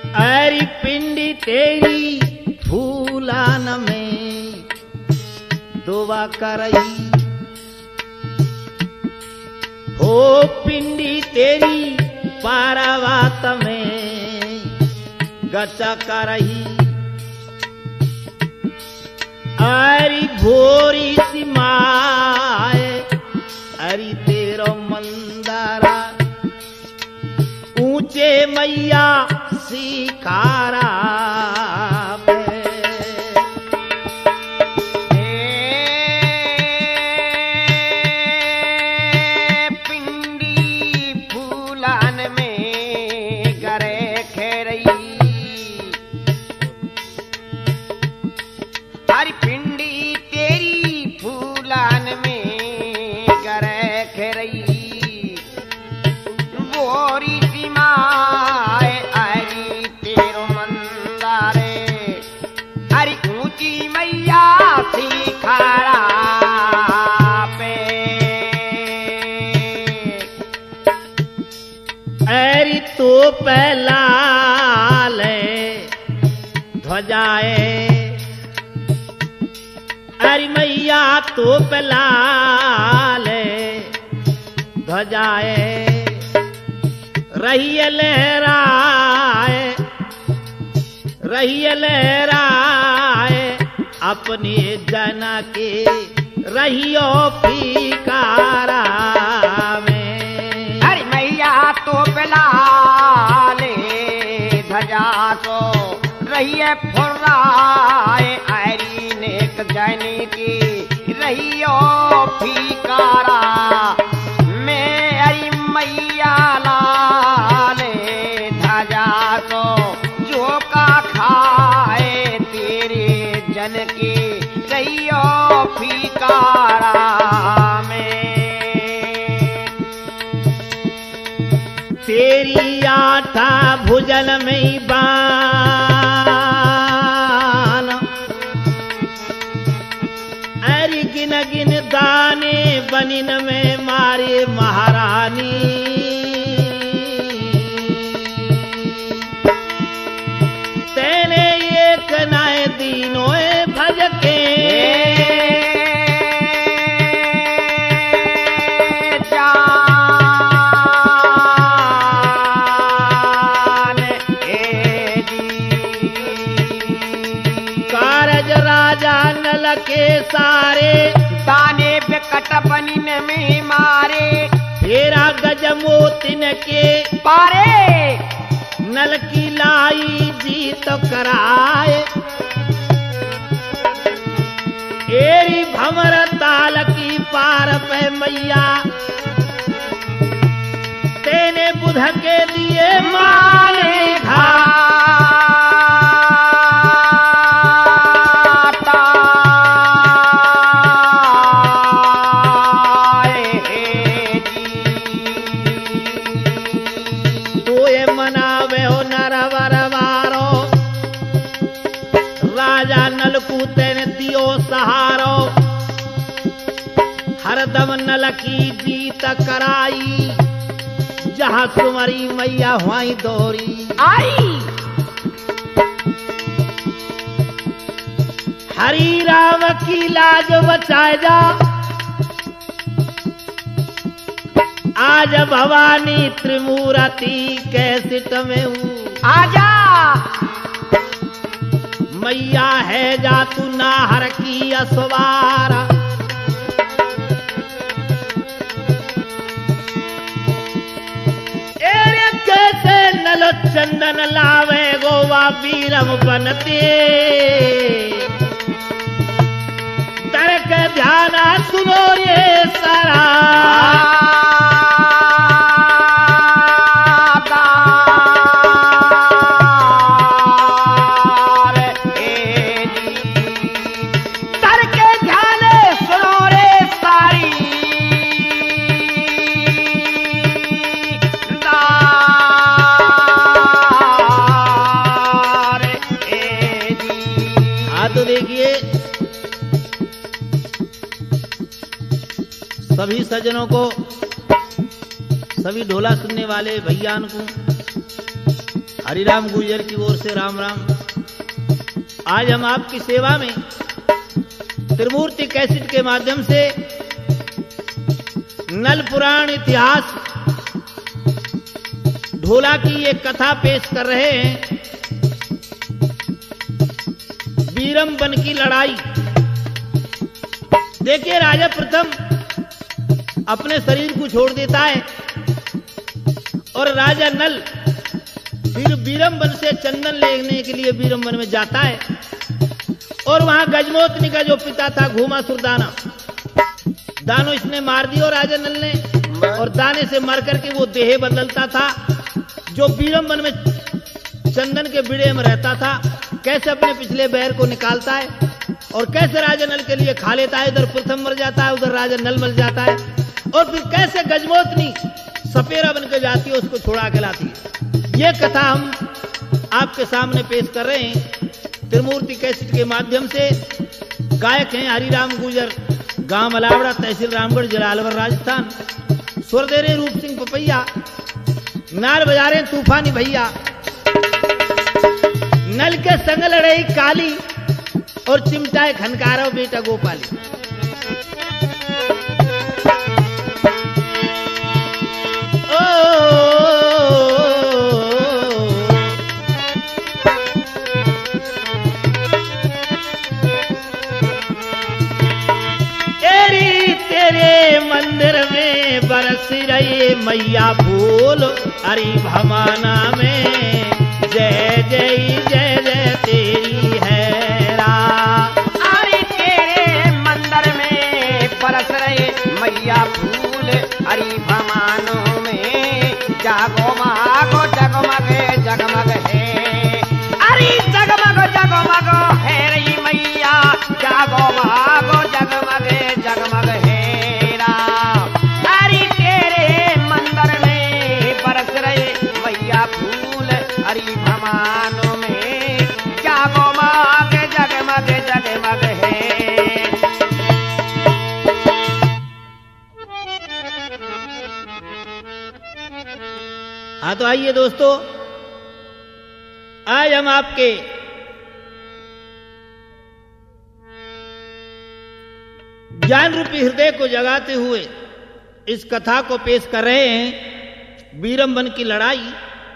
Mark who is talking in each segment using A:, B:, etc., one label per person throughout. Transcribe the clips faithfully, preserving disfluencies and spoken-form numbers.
A: अरे पिंडी तेरी फूलान में दुआ करई, हो पिंडी तेरी पारावात में गचा करही। अरे भोरी सी माए अरे तेरो मंदारा, ऊंचे मैया सिखारा पहला ले ध्वजाए। अरे मैया तो पहला ले ध्वजाए, रही लहराए रही लहराए अपने जन के रहियो फीकारा में।
B: अरे मैया तो पहला ध्वजा तो रहिए फुर्राए, आरी नेक जाने की रहियो फीकारा में। अरे मैया लाले ध्वजा तो जो का खाए तेरे जन की रहियो फीकारा में।
A: तेरी आठा भुजन में बान, अरे गिन गिन दाने बनिन में मारे महारानी। तेने एक नाय दीनों भज के के सारे
B: दाने बिकट बनिन में मारे,
A: फेरा गज मोतिन के
B: पारे
A: नल की लाई जीत कराए। एरी भमर ताल की पार पे मैया तेने बुध के लिए माने घा। सहारो हरदम नल की जीत कराई, जहां सुमरी मैया हुई दौरी आई। हरि राम की लाज बचाए जा, आज भवानी त्रिमूर्ति कैसिट में हूँ।
B: आजा
A: मैया है जा तू नाहर की असवारा, एरे कैसे नल चंदन लावे गोवा बीरम बनते। तरक ध्याना सुनो ये सारा, सभी सज्जनों को, सभी ढोला सुनने वाले भैयान को हरिराम गुर्जर की ओर से राम राम। आज हम आपकी सेवा में त्रिमूर्ति कैसेट के माध्यम से नल पुराण इतिहास ढोला की एक कथा पेश कर रहे हैं। बीरम वन की लड़ाई। देखिए, राजा प्रथम अपने शरीर को छोड़ देता है और राजा नल फिर बीरम वन से चंदन लेने के लिए बीरम वन में जाता है और वहां गजमोतनी का जो पिता था घूमासुर दाना, दानो इसने मार दिया राजा नल ने, और दाने से मर करके वो देह बदलता था। जो बीरम वन में चंदन के बिड़े में रहता था, कैसे अपने पिछले बैर को निकालता है और कैसे राजा नल के लिए खा लेता है। इधर प्रथम मर जाता है, उधर राजा नल मर जाता है, और फिर कैसे गजमोतनी सपेरा बन के जाती है, उसको छुड़ा के लाती है। ये कथा हम आपके सामने पेश कर रहे हैं त्रिमूर्ति कैसेट के माध्यम से। गायक हैं हरिराम गुर्जर, गांव मलावड़ा, तहसील रामगढ़, जिला अलवर, राजस्थान। स्वर दे रहे रूप सिंह पपैया, नाल बजा रहे तूफानी भैया। नल के संग लड़ई काली और चिमटाए खनकारो बेटा गोपाली। ओ तेरी तेरे मंदिर में बरस रही मैया फूल, हरि भवाना में जय जय जय जय तेरी है रा।
B: अरे तेरे मंदिर में बरस रहे मैया फूल, हरि भवानों में जागो मागो जगमग जगमग है। अरे जगमग जगमग है रही मैया, जागो मागो जगमग जगमग है राम। अरे तेरे मंदिर में बरस रहे मैया फूल, हरि भवानों में जागो माग जगमग जगमग है।
A: हाँ, तो आइए दोस्तों, आज हम आपके ज्ञान रूपी हृदय को जगाते हुए इस कथा को पेश कर रहे हैं, बीरम वन की लड़ाई।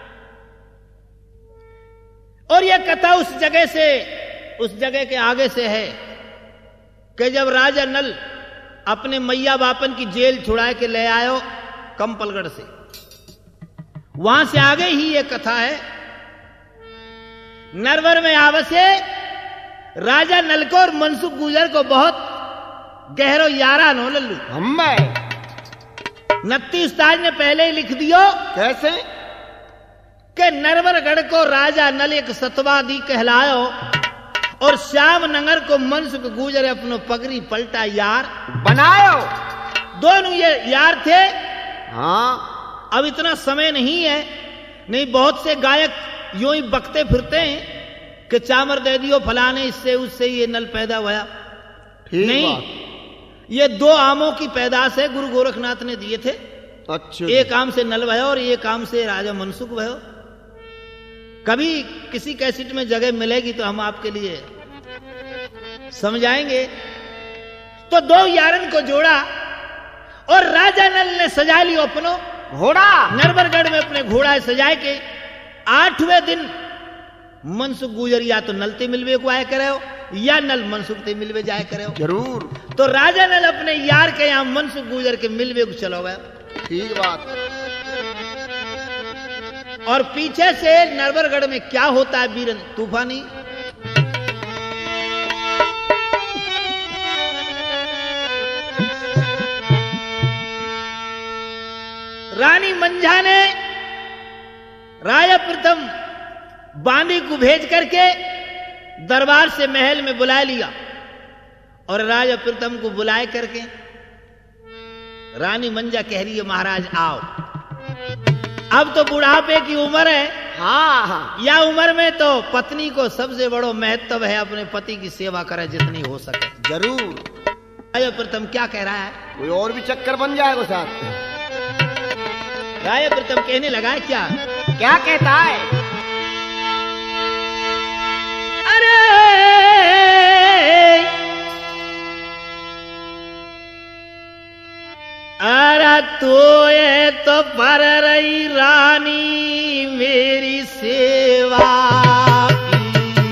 A: और यह कथा उस जगह से, उस जगह के आगे से है कि जब राजा नल अपने मैया बापन की जेल छुड़ा के ले आयो कंपलगढ़ से, वहां से आगे ही यह कथा है। नरवर में आवसे राजा नल को और मनसुख गुर्जर को बहुत गहरो यारा नो लल्लू।
B: हम
A: नत्ती उस्ताद ने पहले ही लिख दियो
B: कैसे
A: कि नरवरगढ़ को राजा नल एक सतवादी कहलायो और श्याम नगर को मनसुख गुर्जर अपनो पगड़ी पलटा यार
B: बनायो।
A: दोनों ये यार थे।
B: हाँ,
A: अब इतना समय नहीं है, नहीं बहुत से गायक यूं ही बकते फिरते हैं कि चामर दे दियो फलाने, इससे उससे ये नल पैदा हुआ। नहीं, ये दो आमों की पैदाश है, गुरु गोरखनाथ ने दिए थे।
B: अच्छा,
A: एक आम से नल भयो और एक आम से राजा मनसुख भयो। कभी किसी कैसेट में जगह मिलेगी तो हम आपके लिए समझाएंगे। तो दो यारन को जोड़ा और राजा नल ने सजा लियो अपनो
B: घोड़ा।
A: नरवरगढ़ में अपने घोड़ा सजाए के आठवें दिन मनसुख गुर्जर या तो नलते मिलवे को आया करे हो या नल मनसुख ते मिलवे जाए करे हो।
B: जरूर।
A: तो राजा नल अपने यार के यहां मनसुख गुर्जर के मिलवे को चलो गया।
B: ठीक बात।
A: और पीछे से नरवरगढ़ में क्या होता है बीरन तूफानी। रानी मंझा ने राजा प्रथम बांदी को भेज करके दरबार से महल में बुला लिया और राजा प्रथम को बुलाए करके रानी मंझा कह रही है, महाराज आओ, अब तो बुढ़ापे की उम्र है।
B: हाँ हाँ,
A: या उम्र में तो पत्नी को सबसे बड़ो महत्व है अपने पति की सेवा करे जितनी हो सके।
B: जरूर।
A: राजा प्रथम क्या कह रहा है?
B: कोई और भी चक्कर बन जाएगा साथ।
A: राजा प्रथम कहने लगा है क्या?
B: क्या कहता है?
A: अरे तो ये तो पर रही रानी मेरी सेवा की।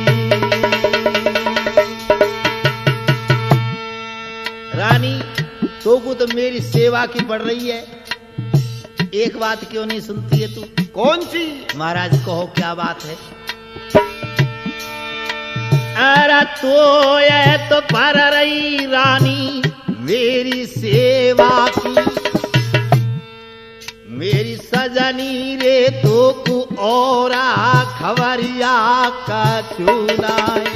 A: रानी तो को तो मेरी सेवा की पड़ रही है, एक बात क्यों नहीं सुनती है तू?
B: कौन सी?
A: महाराज कहो क्या बात है? अरे तो ये तो पर रही रानी मेरी सेवा की, मेरी सजनी रे तो को और खबरिया का चुनाए।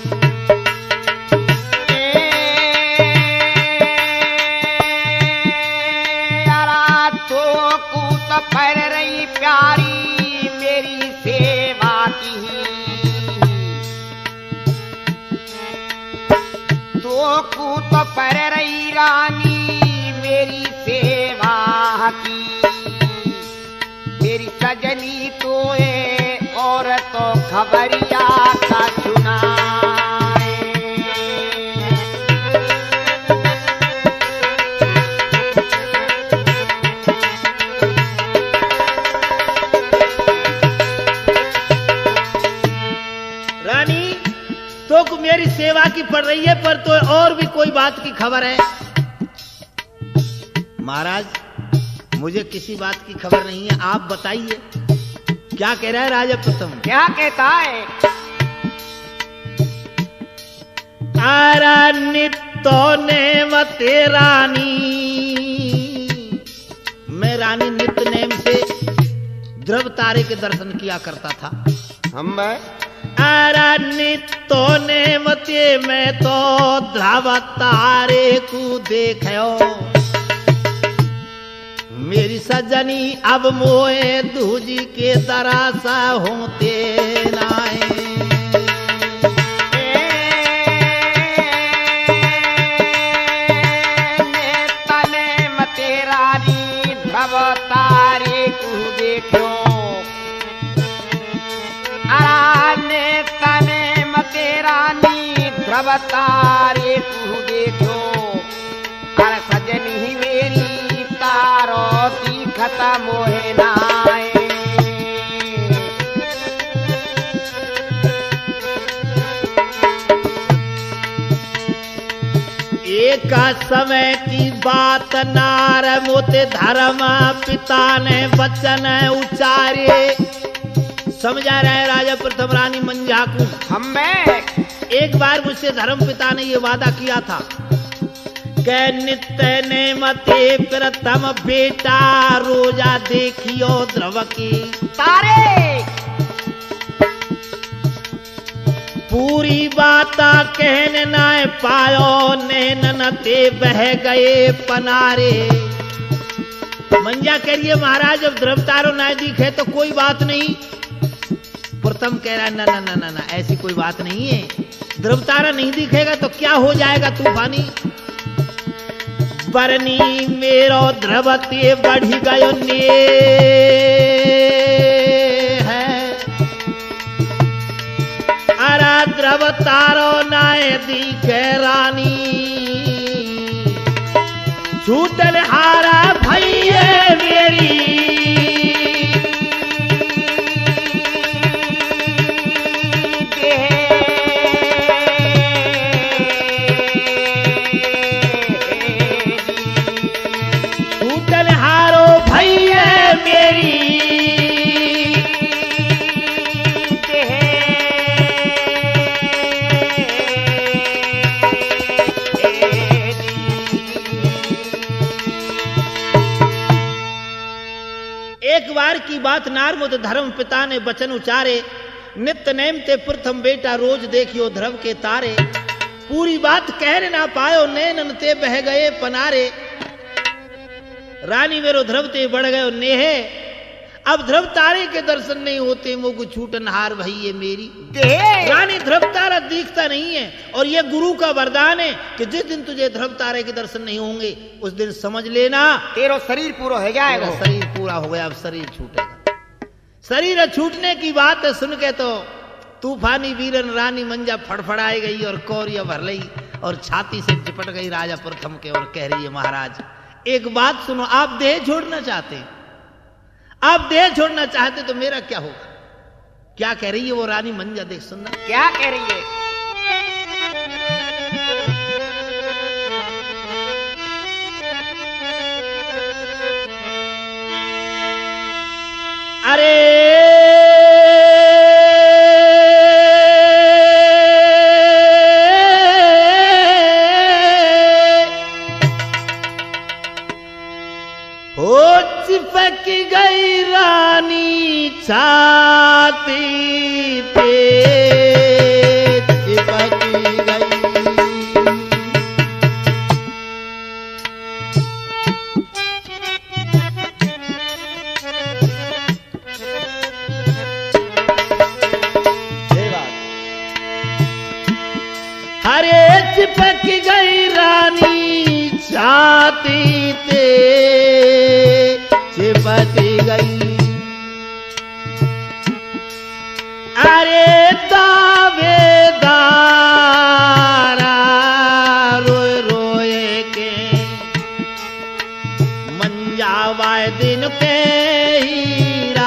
B: पर रही प्यारी मेरी सेवा की, तो को तो पर रही रानी मेरी सेवा की, मेरी सजनी तो है और तो खबरिया का चुना।
A: तो मेरी सेवा की पड़ रही है, पर तो और भी कोई बात की खबर है? महाराज मुझे किसी बात की खबर नहीं है, आप बताइए क्या कह रहा है राजा प्रथम?
B: क्या कहता है?
A: आरा नित्तो नेमते रानी, मैं रानी नित्य नेम से ध्रुव तारे के दर्शन किया करता था।
B: हम
A: आरा नित्तो नेमते मैं तो ध्रुव तारे को देखो, मेरी सजनी अब मोए दूजी के दरासा होते नाए।
B: तने मते रानी ध्रुव तारे को देखो, आने तने मते रानी ध्रुव तारे को देखो, अरे सजनी मेरी तारो दिखत मोहे नाए।
A: एक समय की बात नार मोते धर्म पिता ने वचन उचारे। समझा रहे राजा प्रथम रानी मंजा को।
B: हम में
A: एक बार मुझसे धर्म पिता ने ये वादा किया था कि नित्य ने मते प्रथम बेटा रोजा देखियो ध्रुव की
B: तारे,
A: पूरी बात कहने ना पायो नैनन ते बह गए पनारे। मंजा कह रही है महाराज जब ध्रुव तारो ना दिखे तो कोई बात नहीं। प्रथम कह रहा है ना ना ना ना ना ऐसी कोई बात नहीं है, ध्रुव तारा नहीं दिखेगा तो क्या हो जाएगा तूफानी। बरनी मेरो ध्रुव ते बढ़ी गयो ने है, अरा ध्रुव तारो नाय दिखे रानी, छूटल हारा भैये मेरी की बात नारमुद धर्म पिता ने वचन उचारे। नित्य नेम ते प्रथम बेटा रोज देखियो ध्रुव के तारे, पूरी बात कह ना पायो नैनन ते बह गए पनारे। रानी मेरो ध्रुव ते बढ़ गयो नेहे, अब ध्रुव तारे के दर्शन नहीं होते मुझको छूटन हार भई मेरी। रानी ध्रुव तारा दिखता नहीं है और ये गुरु का वरदान है कि जिस दिन तुझे ध्रुव तारे के दर्शन नहीं होंगे उस दिन समझ लेना
B: तेरा शरीर पूरा हो जाएगा।
A: शरीर पूरा हो गया, अब शरीर छूटेगा। शरीर छूटने की बात सुन के तो तूफानी वीरन रानी मंजा फड़फड़ाई गई और कौरिया भर लई और छाती से चिपट गई राजा प्रथम के और कह रही है महाराज एक बात सुनो, आप देह छोड़ना चाहते हैं, आप देह छोड़ना चाहते तो मेरा क्या होगा? क्या कह रही है वो रानी मंजा, देख सुनना
B: क्या कह रही है।
A: अरे हो चिपक गई रानी छाती पे, चिपक गई। अरे चिपक गई रानी छाती पे, चिपक गई। अरे दावेदारा रोए रोए के मंजावाए दिन के हीरा।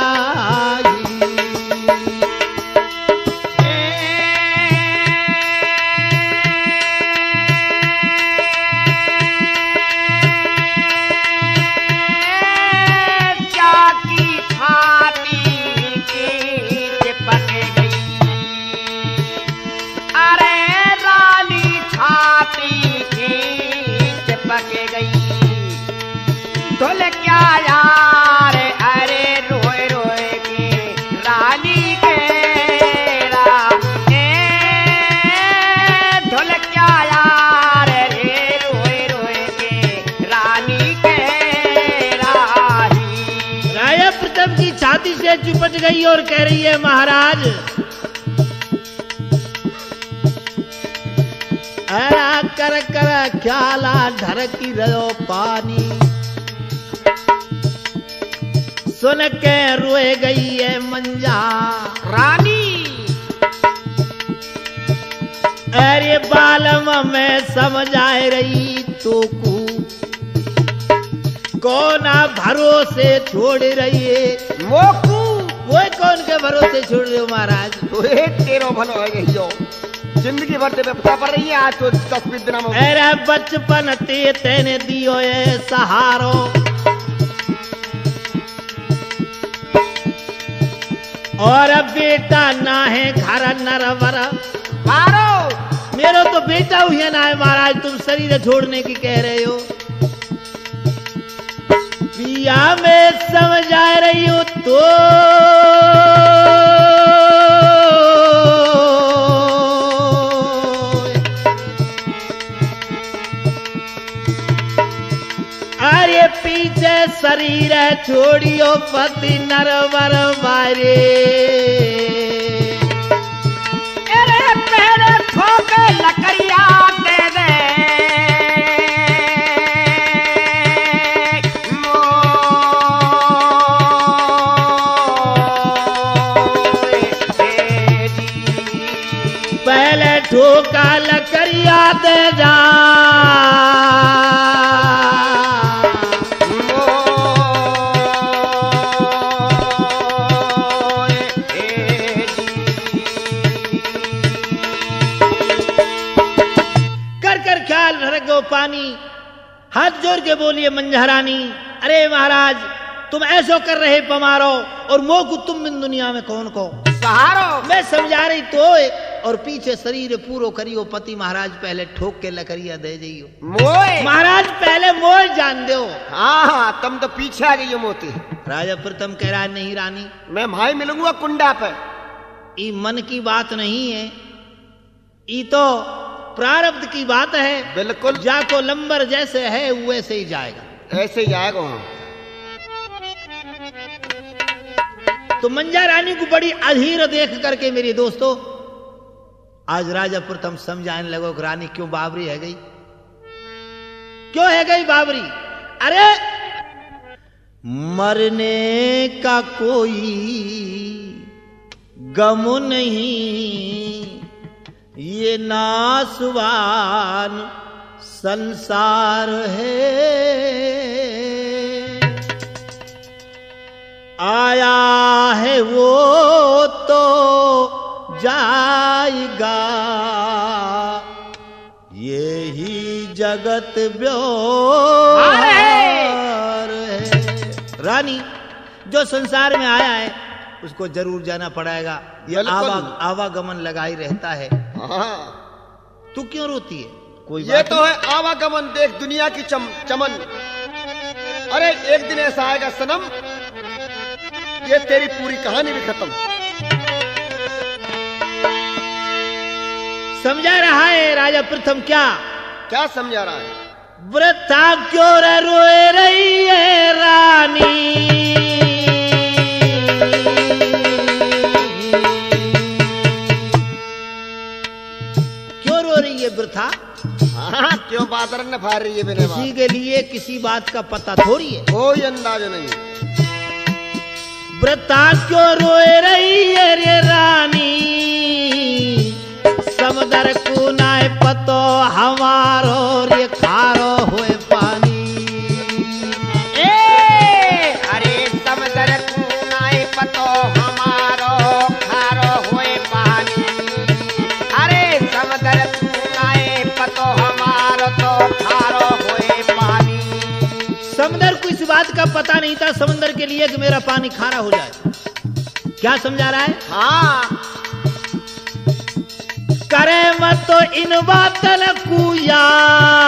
B: ढोल क्या यार, अरे रोए रोए के रानी के रा, ढोल क्या यार, अरे रोए रोए के रानी के राही।
A: राजा प्रथम की छाती से चिपट गई और कह रही है, महाराज अरा कर कर ख्याला ढरकी रहो पानी, सुन के रोए गई है मंजा
B: रानी।
A: अरे बालम में समझ आ रही तो को कौन भरोसे छोड़ रही है,
B: वो को
A: वो कौन के भरोसे छोड़ रहे हो महाराज?
B: तो तेरो भलो है गई हो, जिंदगी भर ते पता पड़ रही है, आज तो दस बीस दिन में।
A: अरे बचपन ते तेने दियो है सहारो, और बेटा ना है घर नरवर
B: मारो।
A: मेरो तो बेटा हुई ना है महाराज, तुम शरीर छोड़ने की कह रहे हो। पिया में समझ आ रही हो तो अरे पीछे शरीर छोड़ियो पति नरवर मारे।
B: अरे पहले ठोके लकड़िया दे दे,
A: पहले ठोका लकड़िया दे जा, पानी। हाथ जोड़ के बोलिए मंझरानी, अरे महाराज तुम ऐसो कर रहे पमारो, और मोह को तुम बिन दुनिया में कौन को
B: सहारो।
A: मैं समझा रही तो, और पीछे शरीर पूरो करियो पति महाराज, पहले ठोक के लकड़िया दे जाइयो।
B: मोए
A: महाराज पहले मोह जान दो।
B: हाँ हाँ तुम तो पीछे आ गई हो मोती।
A: राजा प्रथम कह रहा है, नहीं रानी
B: मैं भाई मिलूंगा कुंडा पे,
A: ये मन की बात नहीं है, ये तो प्रारब्ध की बात है।
B: बिल्कुल,
A: जाको लंबर जैसे है वैसे ही जाएगा,
B: ऐसे ही जाएगा वहां।
A: तो मंजा रानी को बड़ी अधीर देख करके मेरे दोस्तों आज राजा प्रथम समझाने लगो कि रानी क्यों बाबरी है गई, क्यों है गई बाबरी। अरे मरने का कोई गम नहीं, ये नासवान संसार है, आया है वो तो जाएगा, यही जगत व्यवहार है। रानी, जो संसार में आया है उसको जरूर जाना पड़ेगा, ये आवा, आवागमन लगा ही रहता है।
B: हाँ।
A: तू क्यों रोती है? कोई
B: ये तो है आवागमन, देख दुनिया की चम, चमन। अरे एक दिन ऐसा आएगा सनम, ये तेरी पूरी कहानी भी खत्म।
A: समझा रहा है राजा प्रथम? क्या
B: क्या समझा रहा है?
A: वृथा क्यों रोए रही है रानी, क्यों रो रही है वृथा?
B: हाँ, क्यों बादर न फाड़ रही है बिना बात?
A: किसी के लिए किसी बात का पता थोड़ी है,
B: कोई अंदाज नहीं।
A: वृथा क्यों रोए रही है रे रानी, समदर को नाय पतो हमारो रे खारो हुए पानी।
B: ए अरे समदर को नाय पतो हमारो खारो हुए पानी, अरे समदर को नाय पतो हमारो तो खारो हुए पानी।
A: समंदर को इस बात का पता नहीं था समंदर के लिए कि मेरा पानी खारा हो जाए। क्या समझा रहा है?
B: हाँ।
A: करे मत तो इन बातल को याद,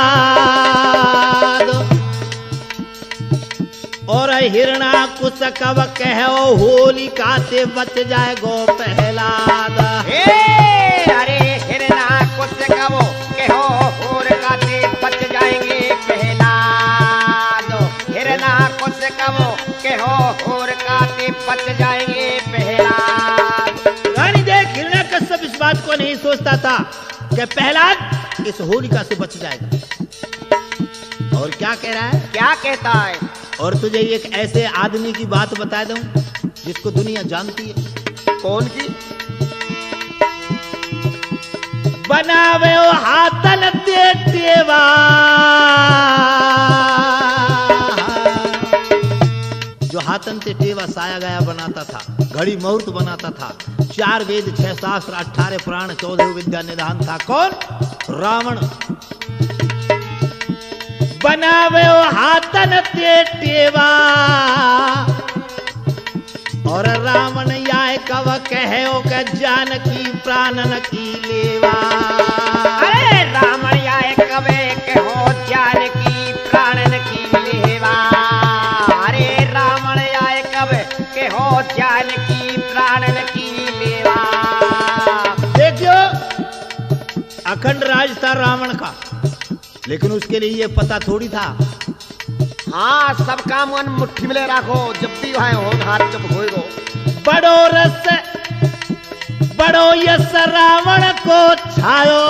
A: और हिरणा कुछ कब कहो होलिका से बच जाए गो प्रहलाद।
B: अरे हिरणा कुछ कब कहो होलिका से बच जाएंगे प्रहलाद, हिरणा कुछ कब कहो होलिका से बच जाएंगे प्रहलाद।
A: रानी देख, हिरण्यकश्यप इस बात को नहीं सोचता था कि प्रहलाद इस होलिका से बच जाएगा। और क्या कह रहा है?
B: क्या कहता है?
A: और तुझे एक ऐसे आदमी की बात बता दूं जिसको दुनिया जानती है।
B: कौन की?
A: बनावे ओ हाथन ते टेवा, जो हाथन से टेवा साया गया बनाता था, घड़ी मुहूर्त बनाता था, चार वेद छह शास्त्र अठारह पुराण चौदह विद्या निधान था। कौन? रावण। बनावे ओ हाथन ते टेवा, और रावण याय कव कहे ओ के जानकी प्राणन की लेवा।
B: अरे रावण याय कवे कहो जानकी प्राणन की लेवा, अरे रावण याय कवे कहो जानकी प्राणन की लेवा।
A: देखियो, अखंड राज था रावण का, लेकिन उसके लिए ये पता थोड़ी था।
B: हाँ, सब काम मन मुट्ठी में ले रखो, जब भी है हो हाथ जब होएगो।
A: बड़ो रस बड़ो यस रावण को छायो,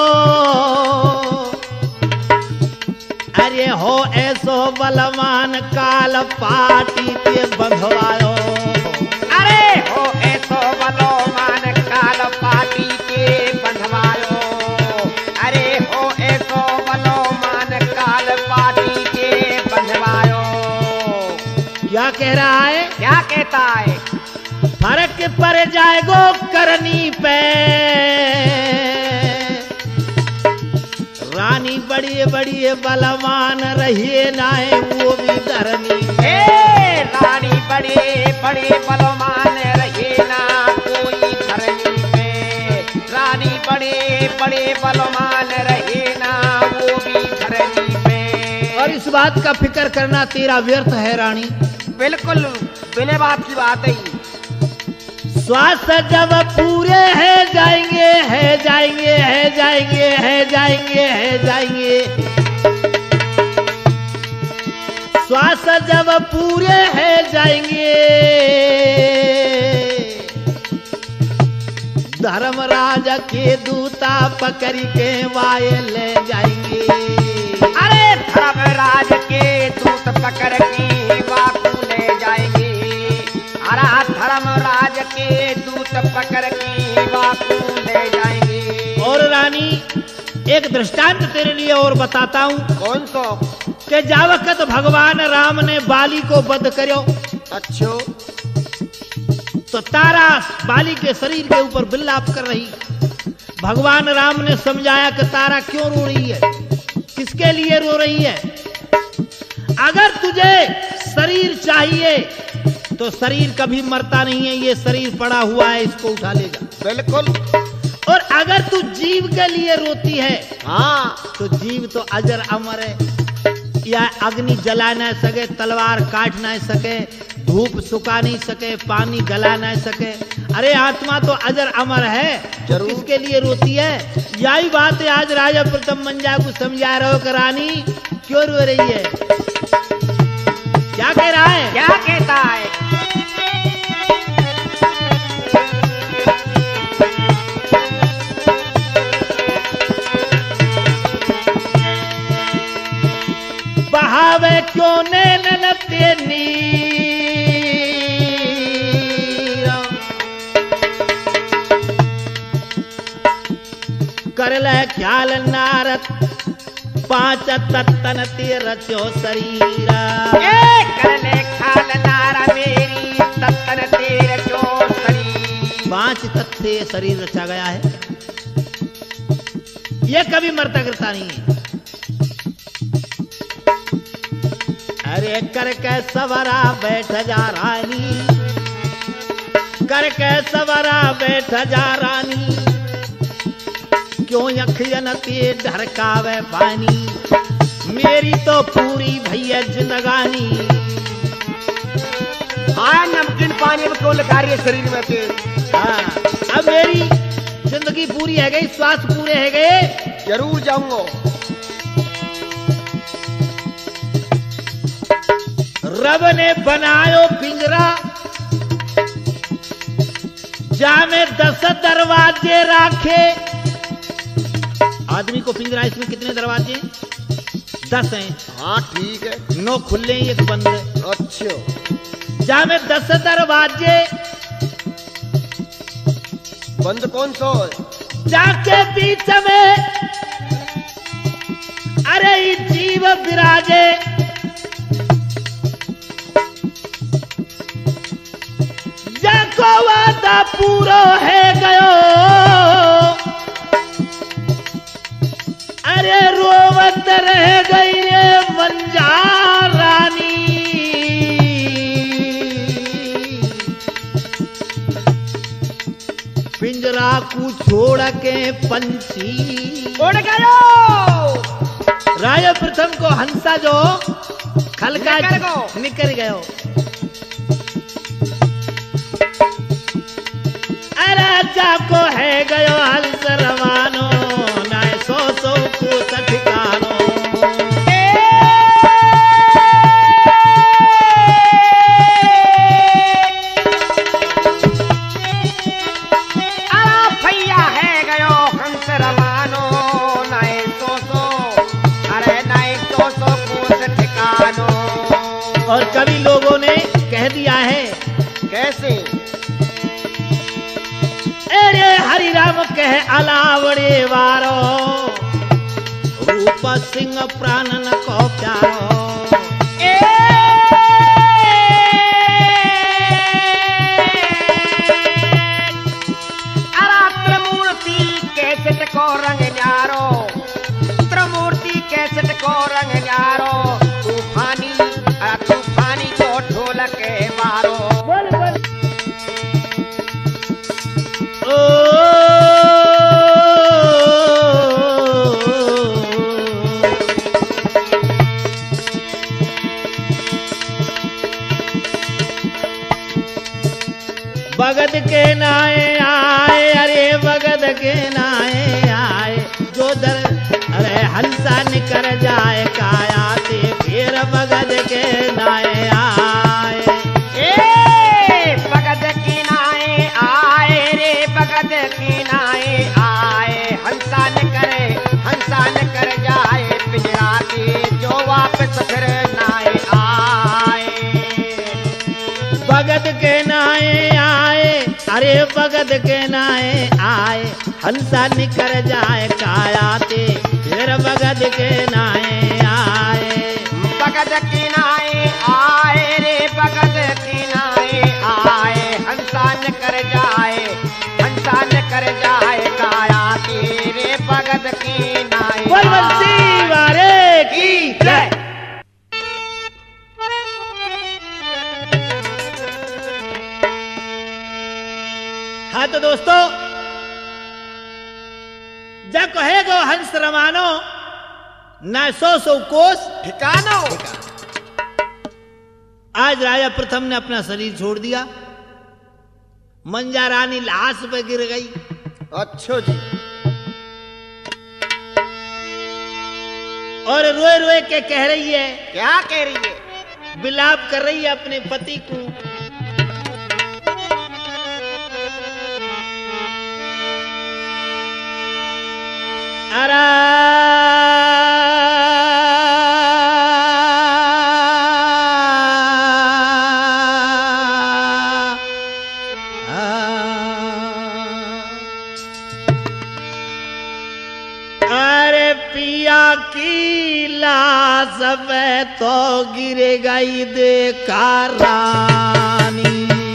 A: अरे हो ऐसो बलवान काल पाटी के बंधवायो।
B: अरे हो ऐसो बलवान काल पाटी के बंधवायो, अरे हो ऐसो बलवान काल पाटी के बंधवायो।
A: क्या कह रहा है?
B: क्या कहता है?
A: फर्क पड़ जाएगो करनी पे, रानी बड़ी बड़ी बलवान रहिए नाए वो भी धरनी।
B: ए रानी बड़े बड़े बलवान रहिए ना कोई धरनी पे, रानी बड़े बड़े बलवान रहिए ना वो भी धरनी पे।
A: और इस बात का फिक्र करना तेरा व्यर्थ है रानी।
B: बिल्कुल बिना बात की बात है।
A: श्वास जब पूरे है जाएंगे है जाएंगे है जाएंगे है जाएंगे है जाएंगे, श्वास जब पूरे है जाएंगे, धर्मराज के दूता पकड़ के वाय ले जाएंगे।
B: अरे धर्मराज के दूत पकड़ के वापू ले जाएंगे, अरे धर्मराज के दूत पकड़ के वापू ले जाएंगे।
A: और रानी एक दृष्टांत तेरे लिए और बताता हूं।
B: कौन सो?
A: कि जावकत भगवान राम ने बाली को वध करो।
B: अच्छो।
A: तो तारा बाली के शरीर के ऊपर विलाप कर रही। भगवान राम ने समझाया कि तारा क्यों रो रही है, किसके लिए रो रही है। अगर तुझे शरीर चाहिए तो शरीर कभी मरता नहीं है, ये शरीर पड़ा हुआ है, इसको उठा लेगा।
B: बिल्कुल।
A: और अगर तू जीव के लिए रोती है,
B: हाँ,
A: तो जीव तो अजर अमर है। या अग्नि जला न सके, तलवार काट न सके, धूप सुखा नहीं सके, पानी गला न सके। अरे आत्मा तो अजर अमर है,
B: जरूर।
A: किसके लिए रोती है। यही बात है आज राजा प्रथम मंजा को समझा रहे हो कि रानी क्यों रो रही है। क्या कह रहा है?
B: क्या कहता है?
A: बहावे क्यों नैनन ते नीर, कर ले ख्याल नारद पांच तत्तन ते रचो शरीरा।
B: ए कर ले ख्याल नारा मेरी तत्तन ते रचो शरीर।
A: पांच तत्व से ये शरीर रचा गया है, ये कभी मरता गिरता नहीं है। अरे करके सवरा बैठ जा रानी, करके सवरा बैठ जा रानी, क्यों अखियन ते ढरकावे पानी, मेरी तो पूरी भैया जिंदगानी।
B: हाँ, नमकीन पानी में क्यों लगा रही है शरीर में तेल?
A: हाँ, अब मेरी जिंदगी पूरी है गई, श्वास पूरे है गए।
B: जरूर जाऊंगा।
A: रब ने बनायो पिंजरा, जामे दस दरवाजे राखे। आदमी को पिंजरा, इसमें कितने दरवाजे? दस हैं।
B: हाँ ठीक है।
A: नौ खुले एक बंद है।
B: अच्छा।
A: जामे दस दरवाजे,
B: बंद कौन सो?
A: जाके बीच में अरे ये जीव विराजे। जाको वादा पूरा है गयो, अरे रोवत रह गई रे मंजा रानी। पिंजरा को छोड़ के पंछी
B: उड़ गयो।
A: राजा प्रथम को हंसा जो खलका
B: निकल गयो।
A: निकल गयो। अरे जाको है गयो हंस रवानो, नाय सो सो को ठिकानो। और कवि लोगों ने कह दिया है
B: कैसे?
A: अरे हरि राम कह अलावड़े वारो, रूप सिंह प्राण न को प्यारो।
B: ए अरा त्रिमूर्ति कैसेट को रंग न्यारो, त्रिमूर्ति कैसेट को रंग न्यारो। तूफानी तूफानी को ढोल के मारो।
A: बोल बोल। ओ भगत के नाए आए, अरे भगत के नाए आए, जो दर अरे हंसा निकर जाए काया ते, फिर भगत के नाए आए।
B: ए भगत की नाए आए रे, भगत की नाए आए। हंसा न करे, हंसा न कर जाए पिंजरा के, जो वापस फिर नाए आए।
A: भगत के नाए आए, अरे बगद के नाए आए हंसा निकर जाए कायाते फिर बगद के नाए आए
B: बगद किनाए आए रे बगद किनाए आए हंसा न कर जाए हंसा न कर जाए काया तेरे बगद किनाए
A: बोल बंसी वारे की जय। हाँ तो दोस्तों जब कहेगो हंस रमानो न सौ सौ कोस
B: ठिकानो।
A: आज राजा प्रथम ने अपना शरीर छोड़ दिया। मंजा रानी लाश पे गिर गई।
B: अच्छो जी।
A: और रोए रोए के कह रही है,
B: क्या कह रही है?
A: विलाप कर रही है अपने पति को। अरे अरे पिया की लाश पे तो गिर गई देखा रानी।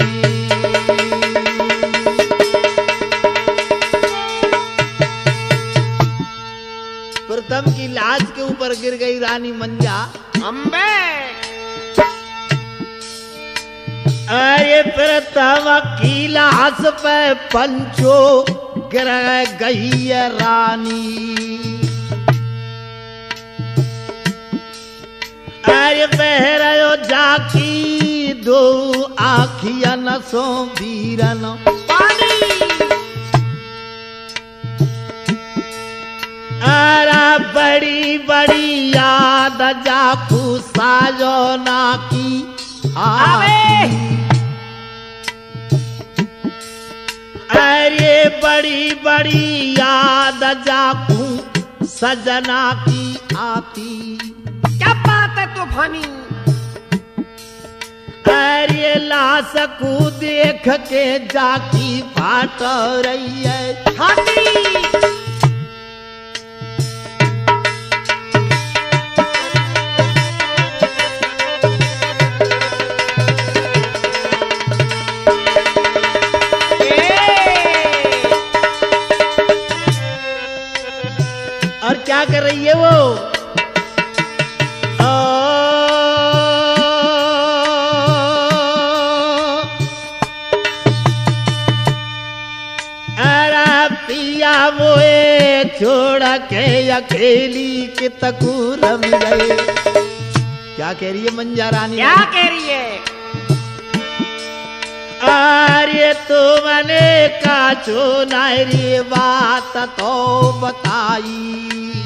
A: प्रथम की लाश के ऊपर गिर गई रानी मंजा।
B: अम्बे
A: अरे प्रथम की लाश पे पंचो गिर गई है रानी। अरे बहरो जाकी दो आखिया न सो बीरन
B: पानी।
A: अरे बड़ी बड़ी याद जाकू साजो ना की
B: आवे।
A: अरे बड़ी बड़ी याद जाकू सजना की आती।
B: क्या बात है तूफानी?
A: अरे लाश को देख के जाकी फाट रही है
B: छाती।
A: और क्या कर रही है वो? अरे पिया मोए छोड़ के अकेली के तकू रम गए। क्या कह रही है मंजा रानी?
B: क्या कह रही है?
A: अरे तुमने का चो नारी बात तो बताई।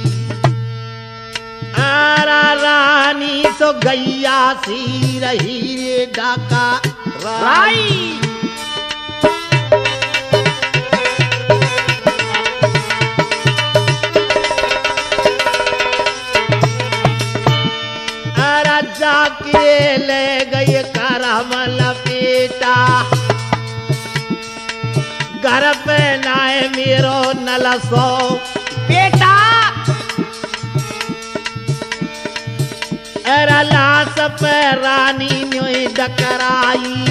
A: आरा रानी सो गैया सी रही रे डाका
B: राई।
A: आरा जाके ले गए करमल बेटा घर पे नाए मेरो नलसो
B: बेटा।
A: अरे लाश पे रानी न्योई डकराई।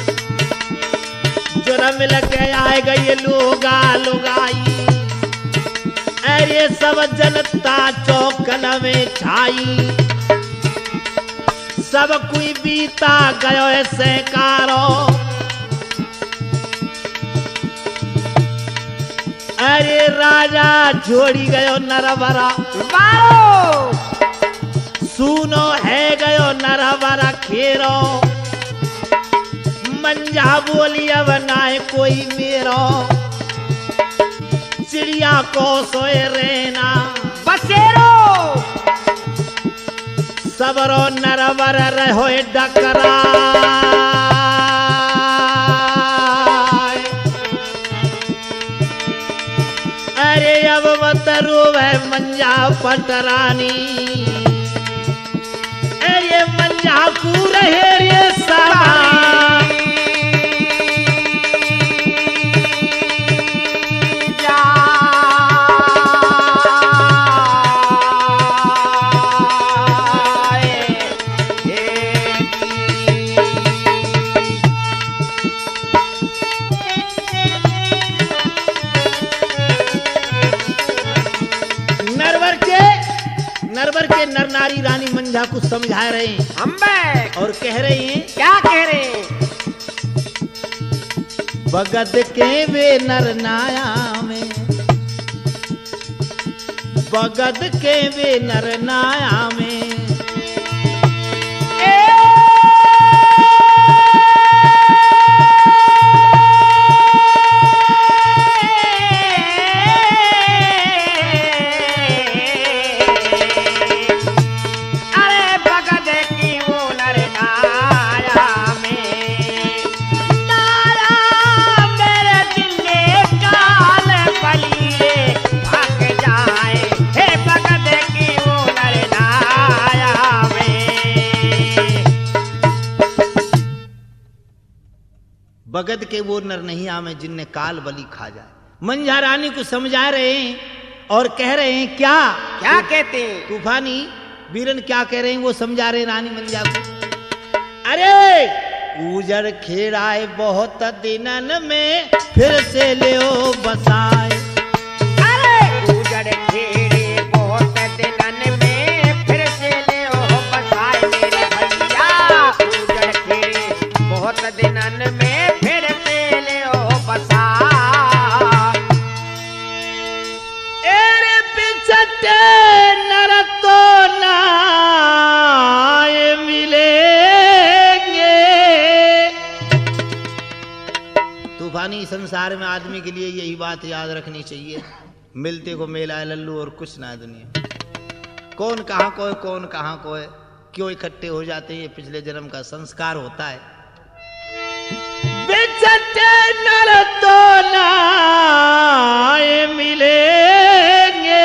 A: जुर्म लगे आए गए लोगा लुगाई। अरे सब जनता चौकन में छाई। सब कोई बीता गयो ऐसे कारो। अरे राजा छोड़ी गयो नरवरा
B: बारो।
A: सुनो है गयो नरवरा खेरो। मंजा बोली अब नाय कोई मेरो। चिड़िया को सोए रेना
B: बसेरो।
A: सबरो नरवर रहो डकरा। अरे अब मत रोवे मंजा पटरानी। अरे मंजा को रहे रे सारा। मंझा कुछ समझा रहे हैं
B: हम बे
A: और कह रहे हैं
B: क्या कह रहे हैं?
A: बगद के वे नर नाया में, बगद के वे नर नाया में बगद के वो नर नहीं आवे जिनने काल बलि खा जाए। मंझा रानी को समझा रहे हैं और कह रहे हैं क्या
B: क्या कहते हैं?
A: तूफानी बीरन क्या कह रहे हैं वो समझा रहे हैं रानी मंझा को। अरे उजड़ खेड़ाए बहुत दिनन में फिर से ले बसाए,
B: अरे उजड़ खेड़े बहुत दिनन में फिर से ले बसाए मेरे भैया, उजड़ खेड़े बहुत दिनन में
A: नर तो नाय मिलेंगे। तूफानी संसार में आदमी के लिए यही बात याद रखनी चाहिए, मिलते को मेला है लल्लू और कुछ ना दुनिया। कौन कहाँ को है, कौन कहाँ को है, क्यों इकट्ठे हो जाते हैं, ये पिछले जन्म का संस्कार होता है। बिछटे नर तो नाय मिलेंगे,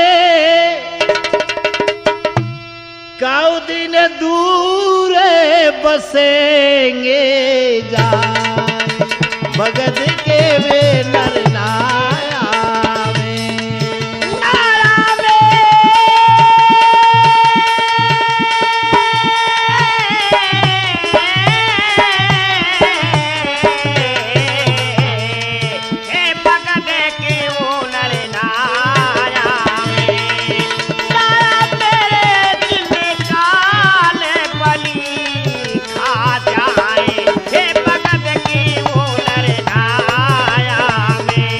A: काउ दिन दूर बसेंगे जाए, बगद के वे नर नाया में, नाया में हे बगद के वो नर नाया में, नाया मेरे दिल काल बलि खा जाए, हे बगद की वो नर नाया में।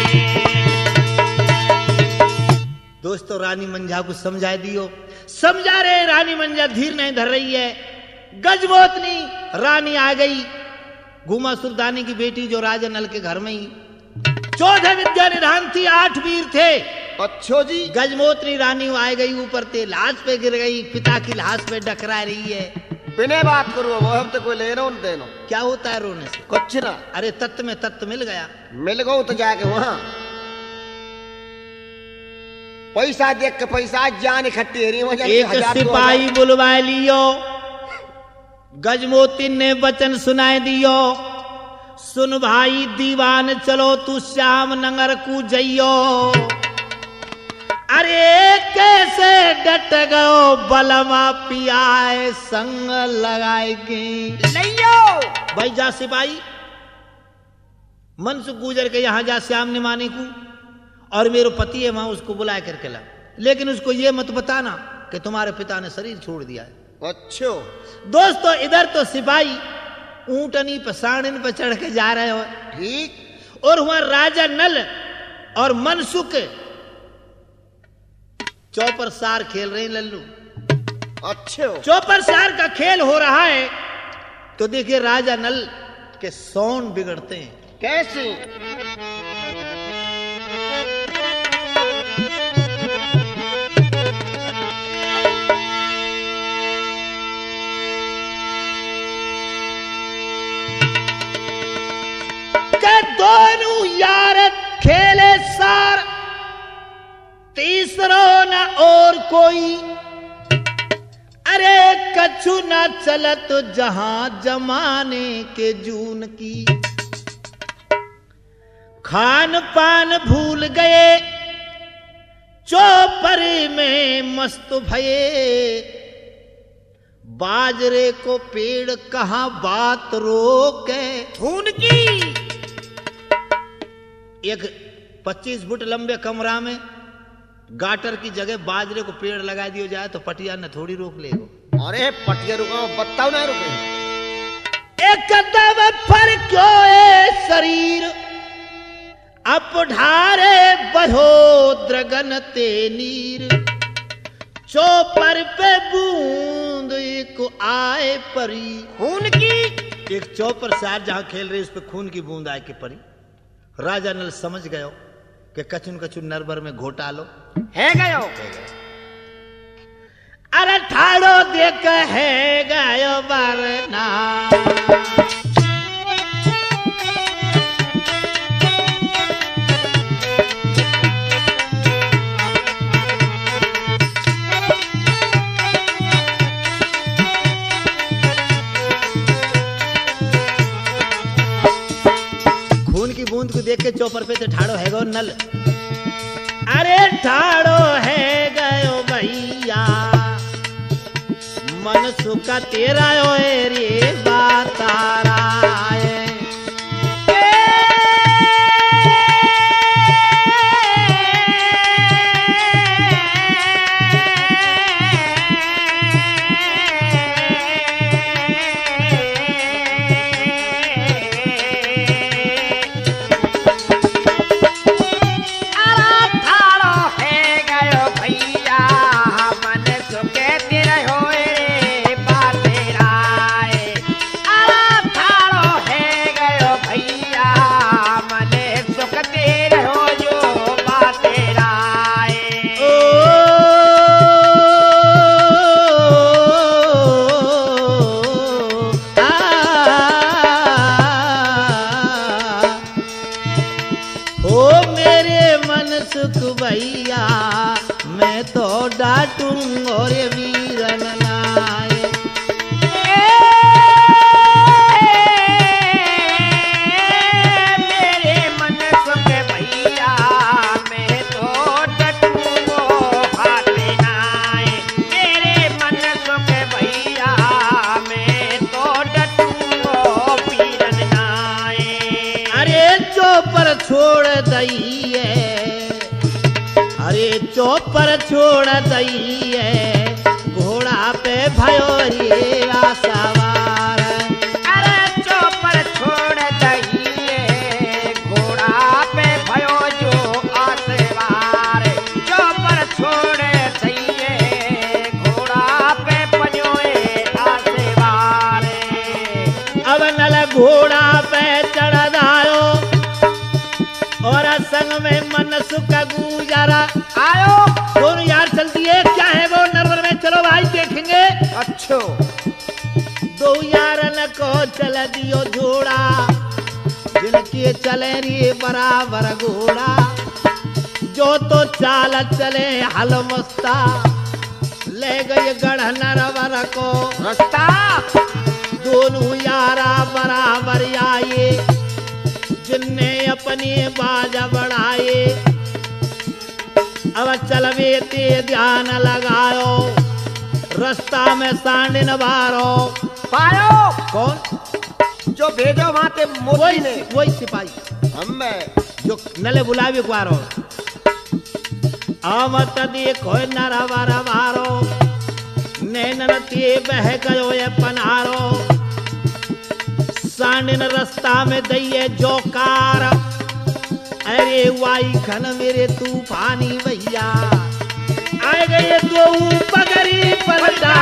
A: दोस्तों रानी मंझा को समझा दियो, समझा रहे रानी मंझा धीर नहीं धर रही है। गजमोतनी रानी आ गई, घुमा सुल्तानी की बेटी जो राजा नल के घर में ही चौदह विद्या निधान थी, आठ वीर थे।
B: अच्छो जी।
A: गजमोतनी रानी आ गई, ऊपर ते लाश पे गिर गई, पिता की लाश पे डकरा रही है।
B: बिना बात करो वो हम तो कोई लेनो न देनो।
A: क्या होता है रोने से?
B: कुछ ना।
A: अरे तत्व में तत्व मिल गया,
B: मिल गो तो जाके वहां पैसा देख के पैसा जान इकट्ठी रही वहां
A: एक सिपाही बुलवा लियो, गजमोतिन ने वचन सुनाए दियो, सुन भाई दीवान चलो तू श्याम नगर को जइयो। अरे कैसे डट गयो बलमा पियाए संग लगाएगी
B: लियो।
A: भाई जा सिपाही मन से गुजर के यहां जा श्याम निमाने को, और मेरे पति है वहां उसको बुला करके ला, लेकिन उसको ये मत बताना कि तुम्हारे पिता ने शरीर छोड़ दिया है।
B: अच्छो
A: दोस्तों इधर तो सिपाही ऊंटनी पर साड़िन पर चढ़ के जा रहे हो,
B: ठीक,
A: और वहां राजा नल और मनसुख चौपर सार खेल रहे हैं लल्लू।
B: अच्छो
A: चौपर सार का खेल हो रहा है तो देखिए राजा नल के सौन बिगड़ते हैं।
B: कैसे?
A: दोनों यार खेले सार, तीसरो न और कोई, अरे कछु न चलत जहां जमाने के जून की। खान पान भूल गए चौपर में मस्त भये, बाजरे को पेड़ कहां बात रोके धून की। एक पच्चीस फुट लंबे कमरा में गाटर की जगह बाजरे को पेड़ लगा दिया जाए तो पटिया न थोड़ी रोक लेगो।
B: अरे पटिया रुका बताओ ना रुके
A: एक कदम पर क्यों ए शरीर अप ढारे बहो द्रगन ते नीर चौपर पे बूंद को आए परी
B: खून की
A: एक चौपर से आज जहां खेल रहे उस पे खून की बूंद आए के परी। राजा नल समझ गयो कि कचुन कचुन नरबर में घोटा लो
B: है गयो
A: अरे ठाड़ो देख है गयो वरना बूंद को देख के चौपर पे तो ठाड़ो है गो नल अरे ठाड़ो है गयो भैया मन सुखा तेरा ओ रे बातारा भैया मैं तो डांटूं और वीरन लाए
B: मेरे मन के भैया मैं तो डटूंगो हाथे नाए मेरे मन के भैया मैं तो डटूंगो वीरन नाए
A: अरे चौपर छोड़ दई अरे चौपर छोड़ दई है घोड़ा पे भयो रे सवार
B: अरे चौपर छोड़ दई है घोड़ा पे भयो जो आसवार चौपर छोड़ दई है घोड़ा पे भयो आसवार
A: अब नल घोड़ा पे चढ़ दायो और संग में मन सुख गुजारा
B: आयो
A: दोनों यार चल दिए क्या है वो नरवर में चलो भाई देखेंगे।
B: अच्छो
A: दो यारन को चल दियो जोड़ा जिनके चले रे बराबर घोड़ा जो तो चाल चले हल मस्ता ले गए गढ़ नरवर को
B: रास्ता
A: दोनों यारा बराबर आए जिनने अपनी बाजा बढ़ाए अब चलवे ते ध्यान लगायो रास्ता में सांडिन बारो
B: पायो
A: कौन
B: जो भेजो वहां ते मोती ने
A: वही सिपाही
B: हम मैं
A: जो नले बुलावे कुआरो आवत देखो नरवर बारो नैनन ते बह गयो ये पनारो सांडिन रास्ता में दइए जोकार अरे वाई खन मेरे तूफानी भैया आए गए दो पगड़ी पलटा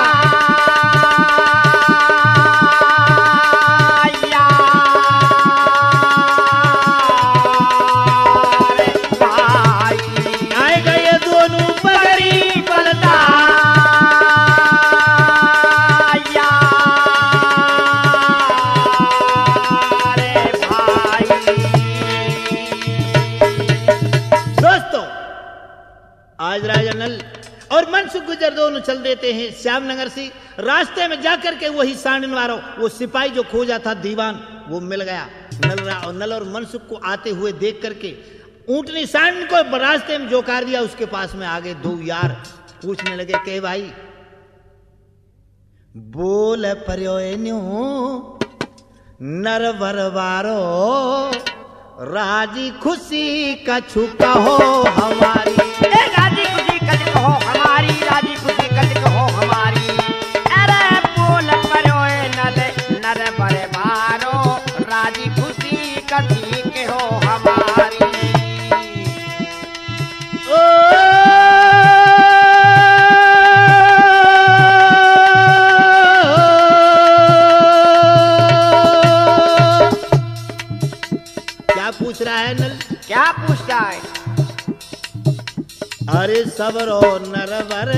A: आए गए दोनों पगड़ी पलटा आज राजा नल और मनसुख गुजर दोनों चल देते हैं श्यामनगर से। रास्ते में जाकर के वही सांडिन वालों वो सिपाही जो खोजा था दीवान वो मिल गया। नल और नल और मनसुख को आते हुए देख करके ऊंटनी सांडिन को रास्ते में जोकार दिया। उसके पास में आगे दो यार पूछने लगे के भाई बोल पर्यो नर बरवारो राजी खुशी कछु कहो हमारी
B: राजी खुशी कछु कहो हमारी राजी खुशी कछु कहो हमारी जी के हो हमारी।
A: ओ क्या पूछ रहा है नल?
B: क्या पूछता है?
A: अरे सबरो नरवर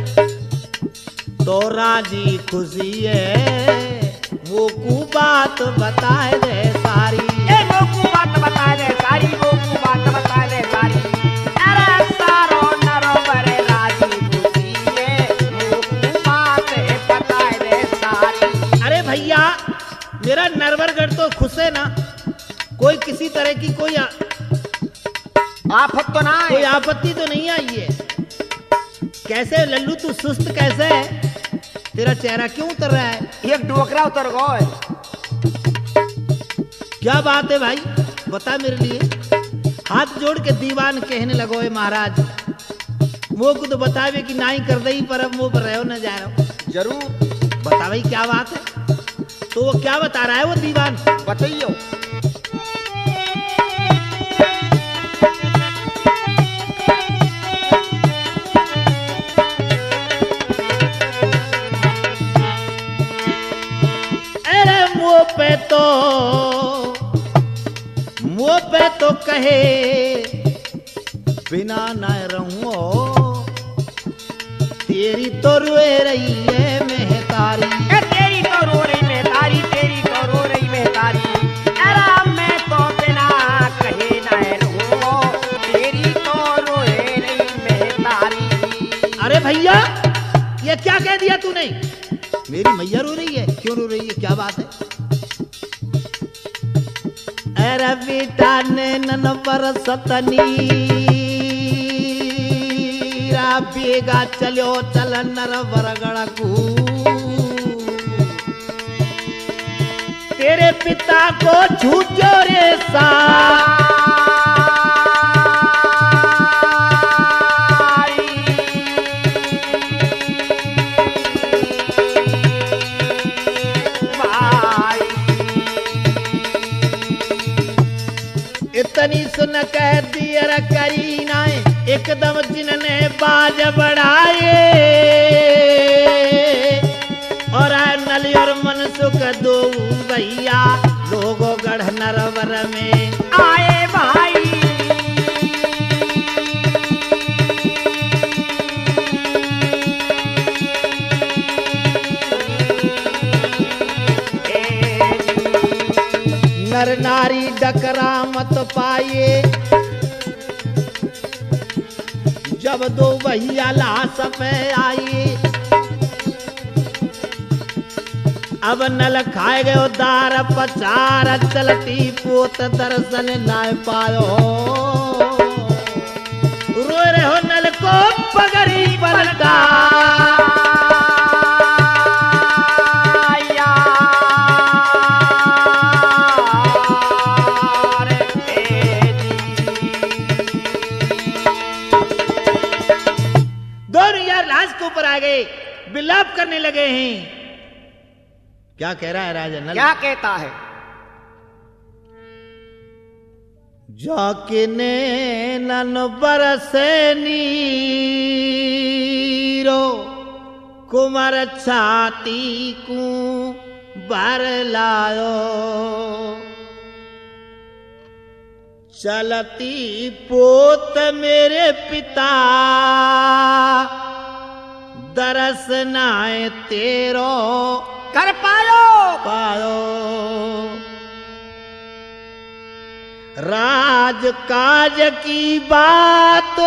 A: तो राजी खुशी है, वो को बात बताए दे सारी।
B: ए वो को बात बताए दे सारी, वो को बात बताए दे सारी। अरे सारो नरवर राजी खुशी है, वो को बात बताए दे सारी।
A: अरे भैया मेरा नरवरगढ़ तो खुश है ना, कोई किसी तरह की कोई आ,
B: आफत तो ना है,
A: कोई आपत्ति तो नहीं आई है। कैसे लल्लू तू सुस्त कैसे है? तेरा चेहरा क्यों उतर रहा है?
B: एक डोकरा उतर गए।
A: क्या बात है भाई, बता मेरे लिए। हाथ जोड़ के दीवान कहने लगो है महाराज, वो को तो बतावे कि ना ही कर दई, पर अब वो पर रहो न जा रहा।
B: जरूर
A: बता भाई क्या बात है? तो वो क्या बता रहा है वो दीवान?
B: बताइयो।
A: पे तो मुँह पे तो कहे बिना न रहूं, तेरी तो रोए रही है मेहतारी।
B: ए तेरी तो रो रही मेहतारी, तेरी तो रो रही मेहतारी। अरे मैं तो बिना कहे न रहूं, तेरी तो रोए रही मेहतारी।
A: अरे भैया ये क्या कह दिया तूने? मेरी मैया रो रही है? क्यों रो रही है, क्या बात है? अरे बेटा ने नन बरसतनी बेगा चलो चल नरवरगढ़ को, तेरे पिता को झूठो रे सा इतनी सुन कह दियर करीना, एकदम जिनने बाज बढ़ाए और नली और मनसुख दो भैया लोगों गढ़ नरवर में
B: आए भाई।
A: नर नारी डकरा मत पाए, जब दो भैया लाश पे आई। अब नल खाए गयो दार पचार, चलती पोत दर्शन ना पायो। रो रहे हो नल को पगड़ी पलटा, विलाप करने लगे हैं। क्या कह रहा है राजा नल?
B: क्या कहता है?
A: जाके नैनन बरसे नीरो, कुमार छाती को भर लायो। चलती पोत मेरे पिता दरस नाए तेरो
B: कर पायो
A: पायो। राज काज की बात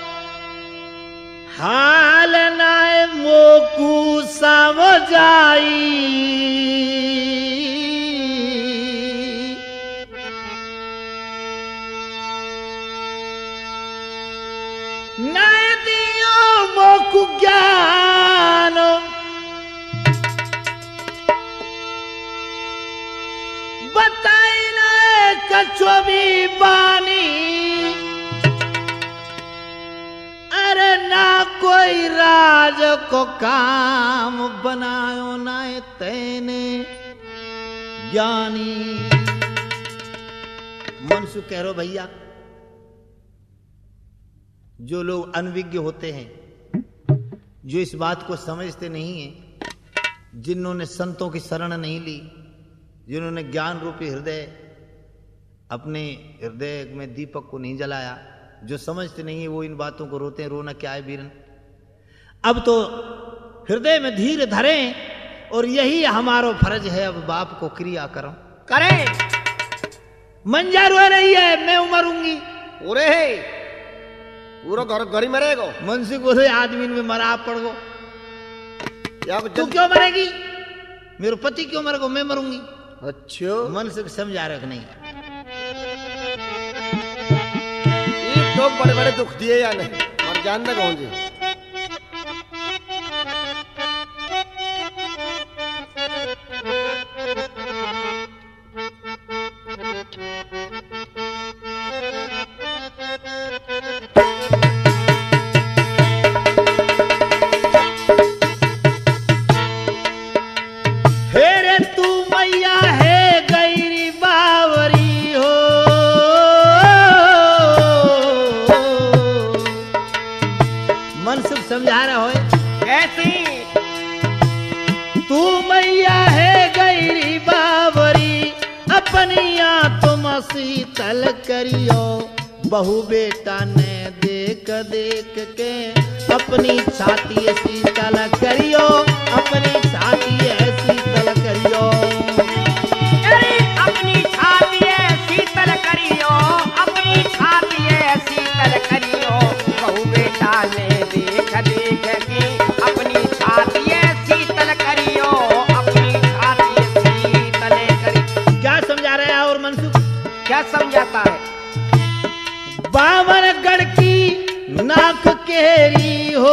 A: हाल नाए मोकू समझ आई। नाए दियो मोकू ज्ञान, बताई नाए कछुवी बानी। अरे ना कोई राज को काम बनायो नाए तेने ज्ञानी। मनसुख कह रहे भैया, जो लोग अनविज्ञ होते हैं, जो इस बात को समझते नहीं है, जिन्होंने संतों की शरण नहीं ली, जिन्होंने ज्ञान रूपी हृदय अपने हृदय में दीपक को नहीं जलाया, जो समझते नहीं है वो इन बातों को रोते हैं। रोना क्या है बीरन? अब तो हृदय में धीर धरें और यही हमारा फर्ज है। अब बाप को क्रिया करो
B: करें।
A: मंजा रो रही है, मैं मरूंगी।
B: पूरे है पूरा घर घर ही मरेगो।
A: मनसुख बोले आदमी में मरा पड़ गो।
B: क्या
A: तू क्यों मरेगी? मेरे पति क्यों मर गो? मैं मरूंगी।
B: अच्छा
A: मनसुख समझा रख नहीं।
B: ये तो बड़े बड़े दुख दिए या नहीं और जान ना कौन जी।
A: समझा रहा हो
B: कैसी?
A: तू मैया है गैरी बावरी, अपनिया तुम शीतल करियो। बहु बेटा ने देख देख के अपनी छाती शीतल करियो, अपनी छाती शीतल करियो।
B: अरे अपनी छाती शीतल करियो, अपनी छाती शीतल करियो। बहु बेटा ने देख देख के अपनी छाती शीतल करियो, अपनी छाती शीतल करियो।
A: क्या समझा रहे हैं? और मनसुख
B: क्या समझाता है?
A: बावनगढ़ की नाक केरी हो,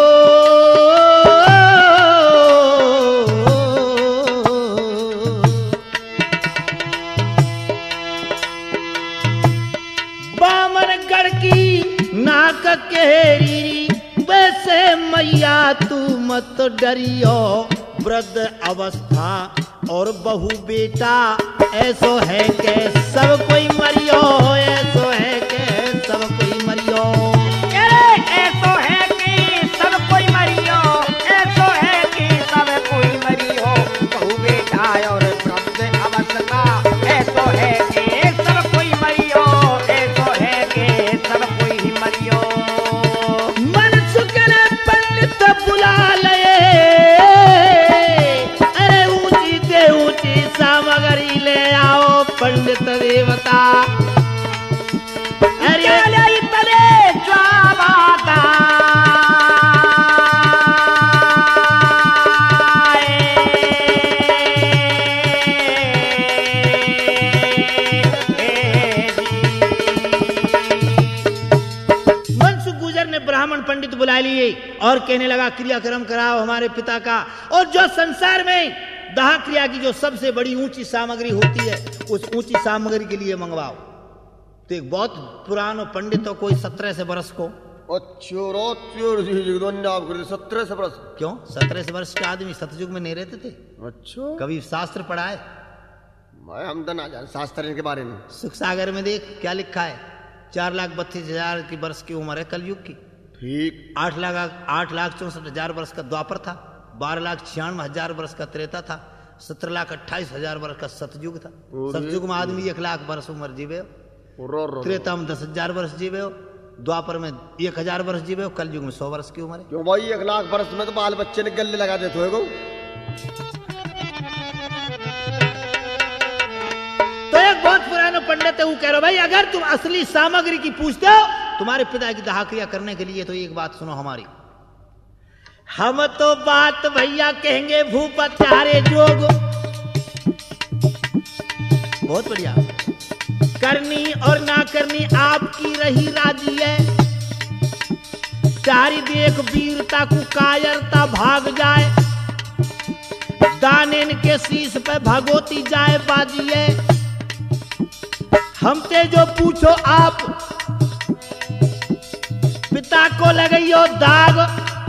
A: बावनगढ़ की नाक केरी, वैसे मैया तू मत डरियो। वृद्ध अवस्था और बहु बेटा, ऐसो है के सब कोई मरियो, ऐसो है के सब कोई मरियो।
B: ऐसो है कि सब कोई मरियो, ऐसो है कि सब कोई मरियो। बहु बेटा और वृद्ध अवस्था, ऐसो है कि सब कोई मरियो, ऐसो है कि सब कोई मरियो।
A: मनसुख ने पंडित बुला लए, अरे ऊंची से ऊंची सामग्री ले आओ पंडित देवता। पंडित बुला लिए और कहने लगा क्रियाक्रम कराओ हमारे पिता का, और जो संसार में दाह क्रिया की जो सबसे बड़ी ऊंची सामग्री होती है, उस ऊंची सामग्री के लिए मंगवाओ। तो एक बहुत पुराना पंडित हो, कोई सत्रह से बरस को।
B: सत्रह से बरस?
A: क्यों? सत्रह से वर्ष के आदमी सतयुग में नहीं रहते थे?
B: अच्छा,
A: कभी शास्त्र पढ़ा है?
B: मैं हम तो ना जान शास्त्र के बारे में।
A: सुख सागर में देख क्या लिखा है, चार लाख बत्तीस हजार की वर्ष की उम्र है कलयुग की।
B: ठीक।
A: आठ लाख आठ लाख चौसठ हजार वर्ष का द्वापर था, बारह लाख छियानवे हजार वर्ष का त्रेता था, सत्रह लाख अट्ठाईस हजार वर्ष का सतयुग था। सतयुग में आदमी एक लाख वर्ष उम्र जीवे हो, त्रेता में दस हजार वर्ष जीवे हो, द्वापर में एक हजार वर्ष जीवे हो, कलयुग में सौ वर्ष की उम्र है।
B: क्यों भाई? एक लाख वर्ष में तो बाल बच्चे ने गले लगा देते हो।
A: तो एक बहुत पुराना पंडित है, वो कह रहा भाई अगर तुम असली सामग्री की पूछते हो तुम्हारे पिता की दाह क्रिया करने के लिए, तो एक बात सुनो हमारी। हम तो बात भैया कहेंगे भूपचारे जोग, बहुत बढ़िया, करनी और ना करनी आपकी रही राजी है। चारी देख वीरता को कायरता भाग जाए, दानेन के शीश पे भगोती जाए बाजी है। हमसे जो पूछो आप पिता को लगाइयो दाग,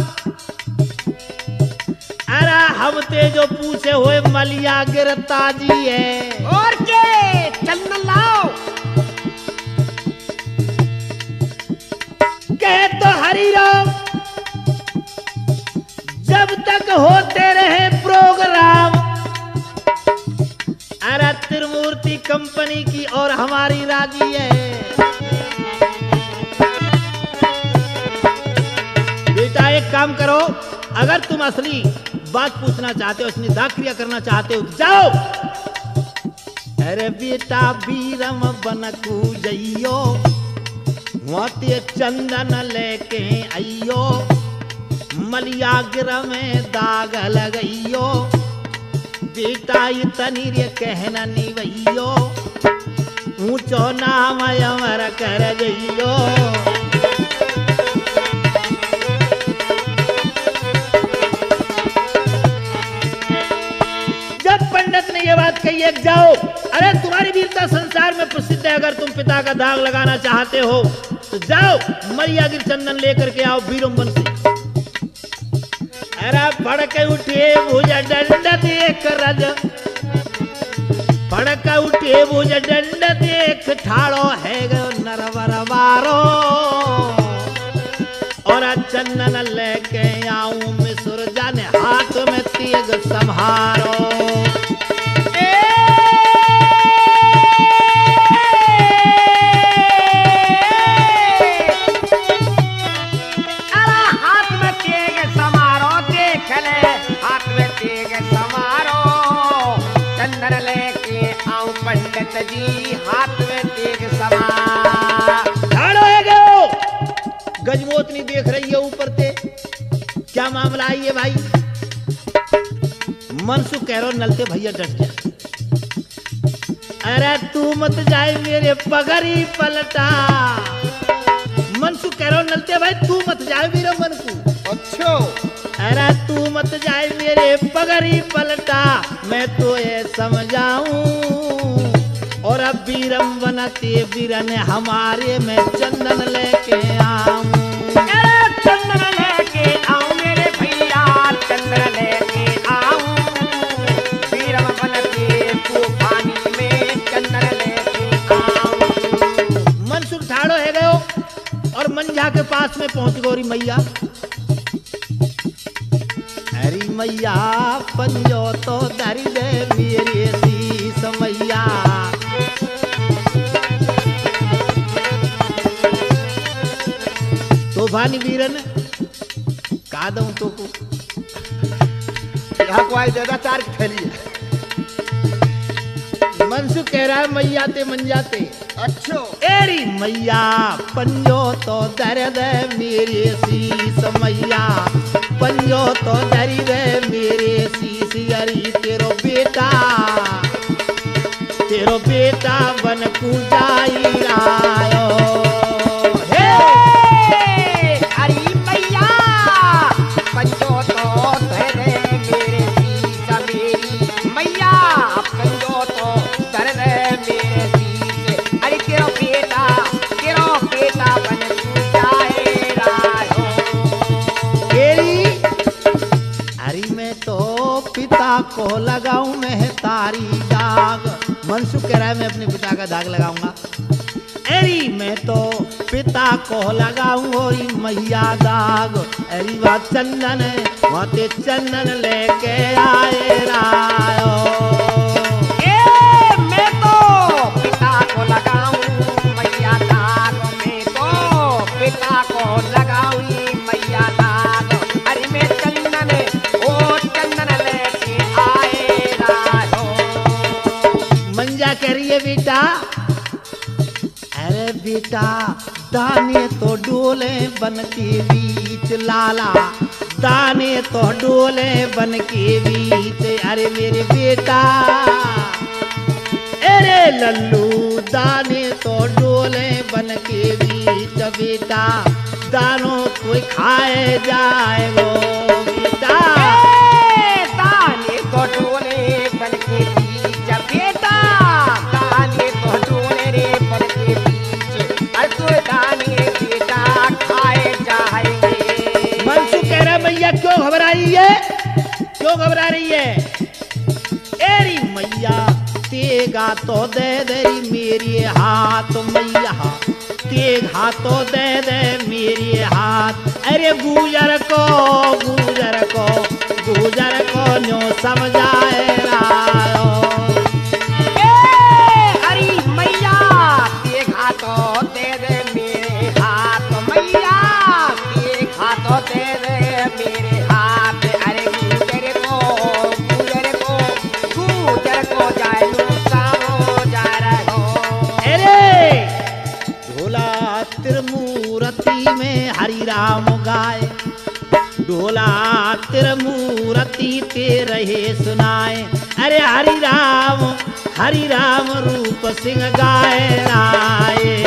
A: अरे हमसे जो पूछे हुए मलिया गिरता जी है।
B: और के चंदन लाओ,
A: राजी है। बेटा एक काम करो, अगर तुम असली बात पूछना चाहते हो, असली दाक्रिया करना चाहते हो, जाओ। अरे बेटा बीरम बनकू जइयो, मोती चंदन लेके आइयो, मलियाग्र में दाग लगइयो, बेटा इतनी रे कहना निवइयो, ऊंचो नाम अमर कर जइयो। पंडित ने ये बात कही है, जाओ। अरे तुम्हारी वीरता संसार में प्रसिद्ध है, अगर तुम पिता का दाग लगाना चाहते हो तो जाओ, मलियागिर चंदन लेकर के आओ बीरम वन से। अरे फड़क उठे भुज दंड देख रज, फड़क उठे भुज दंड देख ठाड़ो है गो नरवर वारो, और चंदन लेके आऊं मिसुर जाने हाथ में तेग संहारो।
B: पंडित जी हाथ में तेग समा
A: ठाड़ो है गयो। गजमोतनी देख रही है ऊपर से, क्या मामला है ये भाई? मनसुख कह रहा नलते भैया डट जा। अरे तू मत जाए मेरे पगड़ी पलटा। मनसुख कह रहा नलते भाई तू मत जाए मेरे मन को।
B: अच्छा
A: अरे तू मत जाए मेरे पगड़ी पलटा, मैं तो ये समझाऊं, और अब बीरम बनते बीरन हमारे में चंदन लेके आऊं।
B: अरे चंदन लेके आऊं मेरे भैया, चंदन लेके आऊं, बीरम बनते तूफानी में चंदन लेके आऊं।
A: मनसुख ठाड़ो है गयो और मंझा के पास में पहुंच गौरी मैया। हरी मैया पंजो तो धरी दे मेरे शीस मैया, तूफानी वीरन का दूं तो को
B: यहाँ को आई ज्यादा चार थैली।
A: मनसुख कह रहा है मैया ते मन जाते।
B: अच्छो
A: एरी मैया पंजो तो दर दे मेरे शीस मैया, पंजो तो दरी दे मेरे शीस। अरी तेरो बेटा, तेरो बेटा बन कू जाई रायो। को लगाऊं मैं तारी दाग। मनसुख कह रहा है मैं अपने पिता का दाग लगाऊंगा। एरी मैं तो पिता को लगाऊं गोरी मैया दाग। एरी बात चंदन मोते चंदन लेके आए रायो।
B: ए मैं तो पिता को लगाऊं मैया दाग, मैं तो पिता को लगाऊं मैया दाग। अरे मैं चंदन ओ चंदन लेके आए रायो।
A: मंजा कह रही है बेटा, अरे बेटा दाने तो डोले बन के बीच लाला, दाने तो डोले बन के बीच। अरे मेरे बेटा, अरे लल्लू दाने तो डोले बन के बीच। बेटा दानों कोई खाए जाएगो बेटा।
B: दाने तो डोले बन के बीच बेटा, दाने तो डोले रे बन के बीच। अरे तो दाने बेटा खाए जाएंगे।
A: मनसुख कह रहा मैया क्यों घबरा रही है, क्यों घबरा रही है? एरी मैया तेगा तो दे दे मेरे हाथ मैया, तेगा तो दे दे मेरे हाथ। अरे गुजर को गुजर को गुजर को न्यो समझाए रायो।
B: ए अरे मैया
A: त्रिमूर्ति में हरि राम गाए, ढोला त्रिमूर्ति ते रहे सुनाए। अरे हरि राम हरि राम रूप सिंह गाए राए।